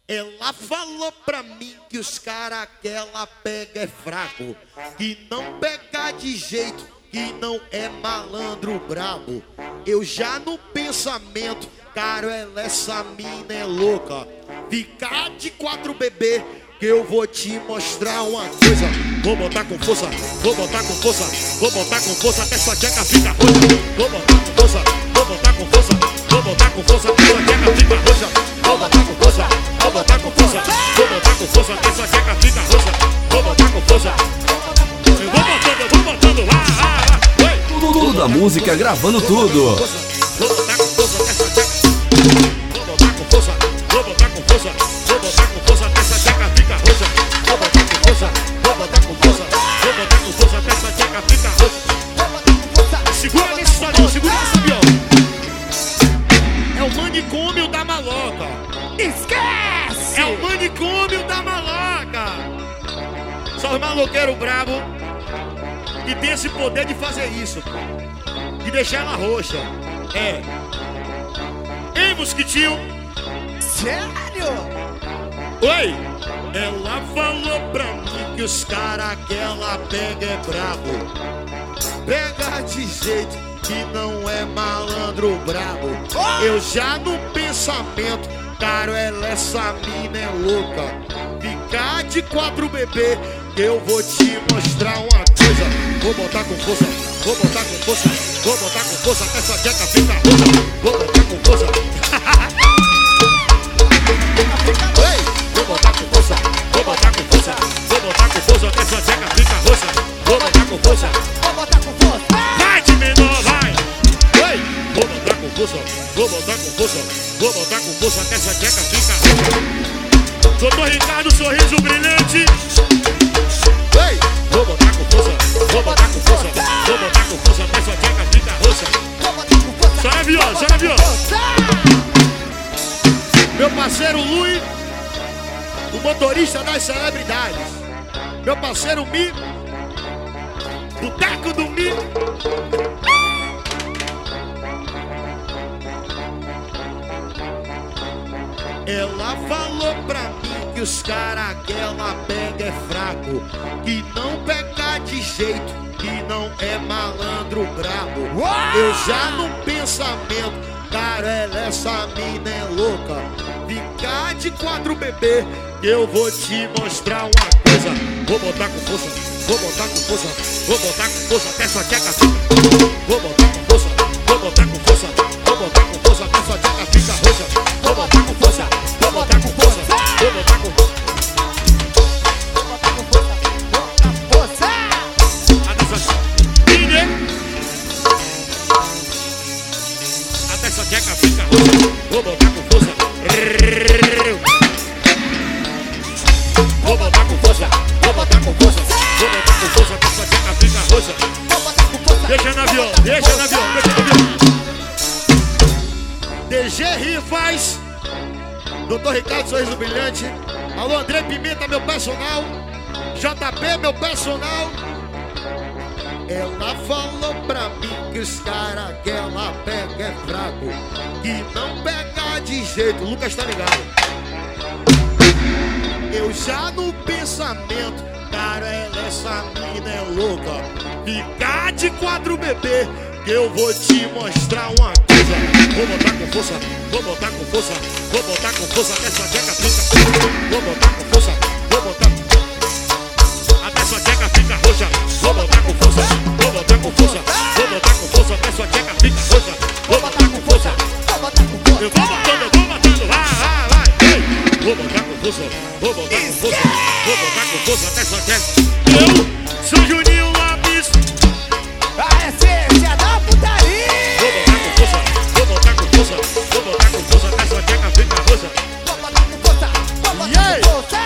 Ela falou pra mim que os cara que ela pega é fraco, que não pega de jeito, que não é malandro brabo. Eu já no pensamento, cara, essa mina é louca. Ficar de 4 bebê, que eu vou te mostrar uma coisa. Vou botar com força, vou botar com força, vou botar com força até sua tcheca fica roxa. Vou botar com força, vou botar com força, vou botar com força até sua tcheca fica roxa. Vou botar com força, vou botar com força, vou botar com força até sua tcheca fica roxa. Vou botar com força. Eu vou botando lá. Tudo da música, gravando tudo. Vou botar com força até sua tcheca. Vou botar com força, vou botar com força, vou botar com força até sua tcheca fica roxa. Vou botar com força, vou botar com força, vou botar com força até sua tcheca fica roxa. Segura nesse salão, segura nesse avião. É o manicômio da maloca. Esquece! É o manicômio da maloca. Só os maloqueiros bravos que tem esse poder de fazer isso, de deixar ela roxa. É. Ei, mosquitinho. Sério? Oi. Ela falou pra mim que os cara que ela pega é brabo. Pega de jeito que não é malandro brabo. Eu já no pensamento, cara, essa mina é louca. Ficar de 4 bebê, que eu vou te mostrar uma coisa. Vou botar com força, vou botar com força, vou botar com força até sua tcheca fica roxa. Vou botar com força. Ei, vou botar com força, vou botar com força, vou botar com força até sua tcheca fica roxa. Vou botar com força, Vou botar com força. vai de menor, vai. Ei, vou botar com força, vou botar com força, vou botar com força até sua tcheca fica roxa. Doutor Ricardo, sorriso brilhante. Ei, vou botar com força, vou botar com força, vou botar com força até sua tcheca fica roxa. Vou botar com força. Só na viola, só na viola. Meu parceiro Lui, o motorista das celebridades. Meu parceiro Mi, Boteco do Mi. Ela falou pra mim que os cara que ela pega é fraco, que não pega de jeito, que não é malandro brabo. Eu já no pensamento, cara, essa mina é louca. Ficar de 4 bebê, que eu vou te mostrar uma coisa. Vou botar com força, vou botar com força, vou botar com força até sua tcheca fica. Vou botar com força, vou botar com força, vou botar com força até sua tcheca fica roxa. Vou botar com força, vou botar com força, vou botar com força. Até sua tcheca fica roxa. Vou botar com força. Vou botar com força, vou botar com força, vou botar com força até sua tcheca fica roxa. Deixa na viola, deixa na viola, deixa na viola. DG Rivas, Doutor Ricardo, sorriso brilhante. Alô, André Pimenta, meu personal. JP, meu personal. Ela falou pra mim que os cara que ela pega é fraco, que não pega de jeito. O Lucas tá ligado. Eu já no pensamento, cara, essa mina é louca. Ficar de 4 bebê, que eu vou te mostrar uma coisa. Vou botar com força, vou botar com força, vou botar com força até sua tcheca fica. Vou botar com força, vou botar até sua tcheca fica roxa. Vou botar com força, vou botar com força, vou botar com força até sua tcheca fica roxa. Vou botar com força, Vou botar com força. eu vou botando, vai. Ei, vou botar com força, vou botar com força, vou botar com força até sua tcheca. Eu sou Juninho Lopes. A essência da putaria. Vou botar com força, vou botar com força, vou botar com força até sua tcheca fica roxa. Vou botar com força. Vou botar Yeah. com força.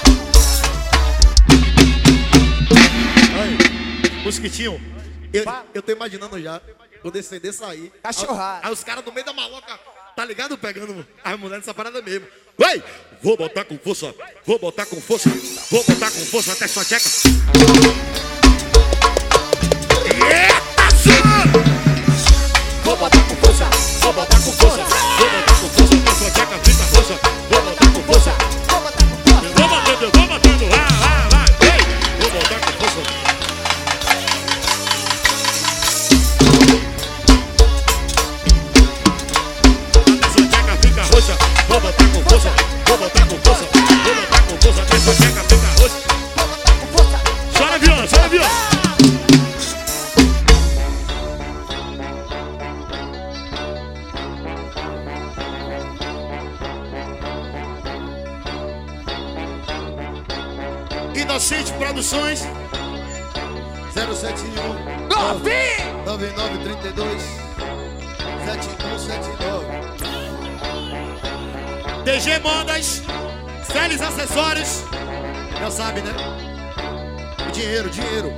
Aí, mosquitinho, eu tô imaginando já, quando esse CD sair. Cachorrada. Aí os caras no meio da maloca, tá ligado? Pegando as mulheres nessa parada mesmo. Vai! Vou botar com força, vou botar com força, vou botar com força até sua tcheca. Eita, senhor! Vou botar com força, vou botar com força, vou botar com força até sua tcheca fica roxa. Vou botar com força, força, vou botar com força, vou botar com força, até essa tcheca fica roxa. Vou botar com força. Chora viola, chora viola. Inocente Produções 071 9932 7179 DG Modas, Celes Acessórios, já sabe, né? Dinheiro, dinheiro.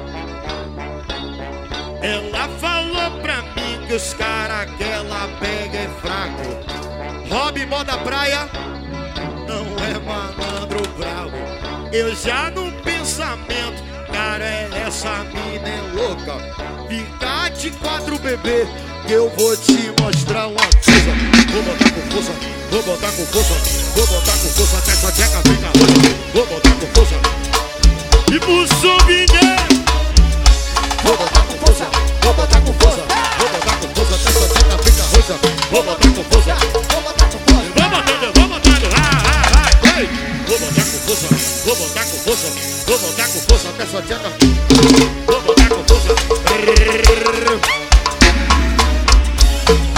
Ela falou pra mim que os cara que ela pega é fraco. Hobby Moda Praia não é malandro bravo. Eu já no pensamento, cara, essa mina é louca. Fica de 4, bebê, que eu vou te mostrar uma coisa. Vou botar com força, vou botar com força, vou botar com força, até essa tcheca fica roxa. Vou botar com força. E pro subinha, vou botar com força, vou botar com força, vou botar com força, até essa tcheca fica roxa. Vou botar com força, Vou botar com força. vou botando, ei! Vou botar com força, vou botar com força, vou botar com força, até essa tcheca. Vou botar com força.